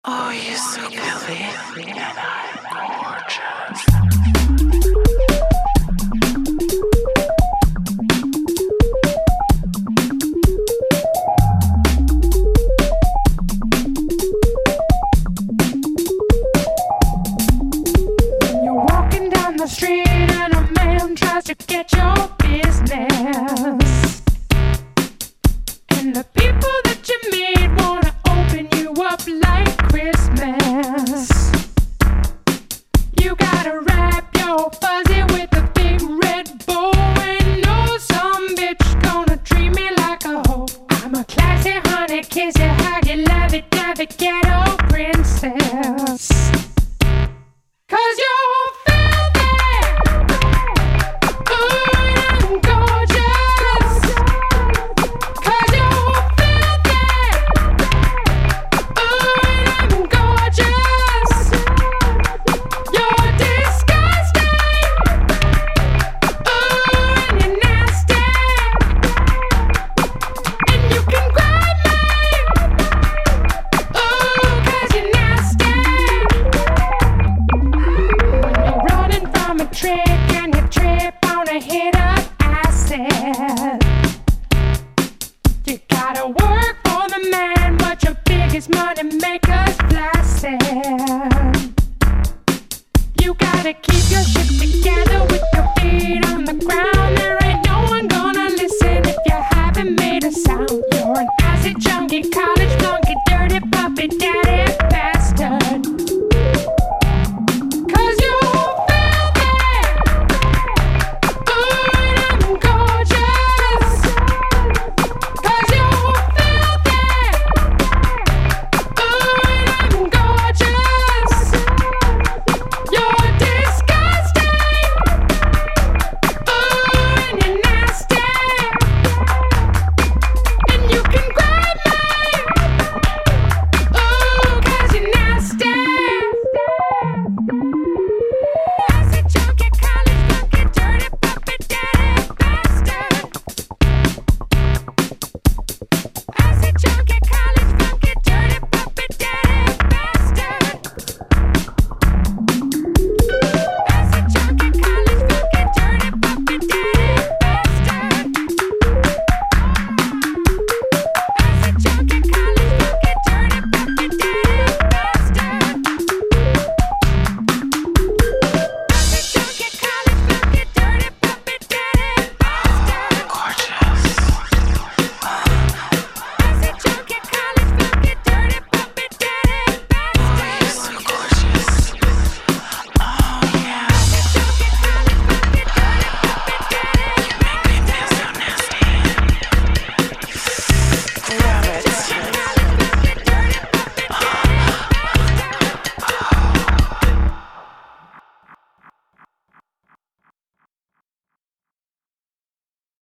Oh, you're so filthy, and I'm gorgeous. You're walking down the street and a man tries to get your business. And the people that you meet wanna open you up like Christmas. You gotta wrap your fuzzy with a big red bow and know some bitch gonna treat me like a hoe. I'm a classy honey, kiss you, hug you, love it, ghetto princess. 'Cause you're filthy, ooh, and I'm gorgeous. 'Cause you're filthy, ooh, and I'm gorgeous. You're disgusting, ooh, and you're nasty. And you can grab me, ooh, 'cause you're nasty. You're running from a trick and you trip on a hit of acid. You gotta work for the man, but your biggest money maker's flaccid. You gotta keep your shit together with your feet on the ground. There ain't no one gonna listen if you haven't made a sound. You're an acid junkie, college